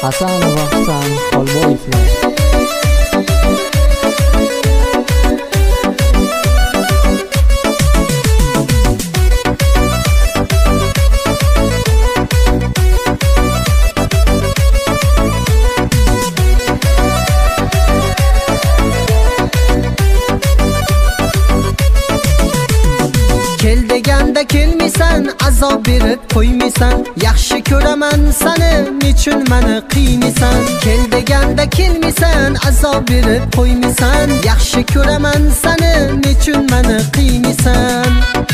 Hasanova Husan Xolboyevlar. Kel deganda kelmaysan, azob berib qo'ymaysan. Yaxshi ko'raman seni, nechun meni qiynaysan? Kel deganda kelmaysan, azob berib qo'ymaysan. Yaxshi ko'raman seni, nechun meni qiynaysan?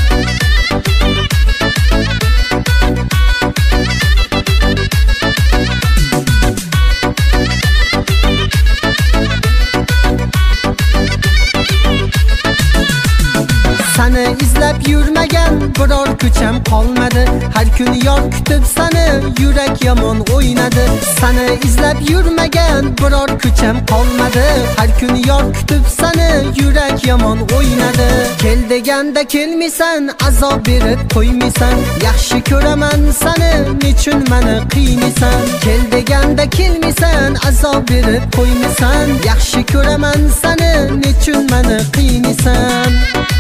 Seni izlab yurmagan biror ko'cham qolmadi. Har kun yor kutib seni, yurak yomon o'ynadi. Seni izlab yurmagan biror ko'cham qolmadi. Har kun yor kutib seni, yurak yomon o'ynadi. Kel deganda kelmaysan, azob berib qo'ymaysan. Yaxshi ko'raman seni, nechun meni qiynaysan? Kel deganda kelmaysan, azob berib qo'ymaysan. Yaxshi ko'raman seni, nechun meni qiynaysan?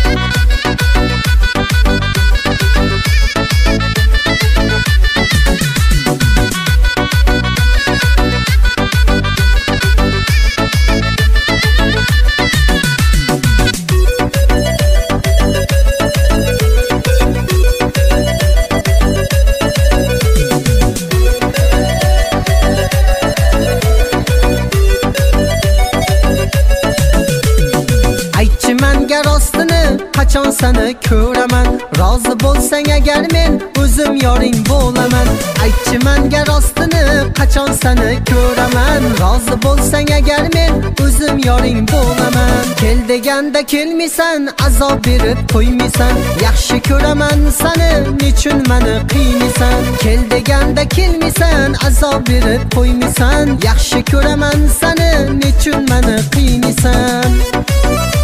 Menga rostini qachon seni ko'raman? Rozi bo'lsang agar men o'zim yoring bo'laman. Aytchi menga rostini qachon seni ko'raman? Rozi bo'lsang agar men o'zim yoring bo'laman. Kel deganda kelmaysan, azob berib qo'ymaysan. Yaxshi ko'raman seni, nechun meni qiynaysan? Kel deganda kelmaysan, azob berib qo'ymaysan. Yaxshi ko'raman seni, nechun meni qiynaysan?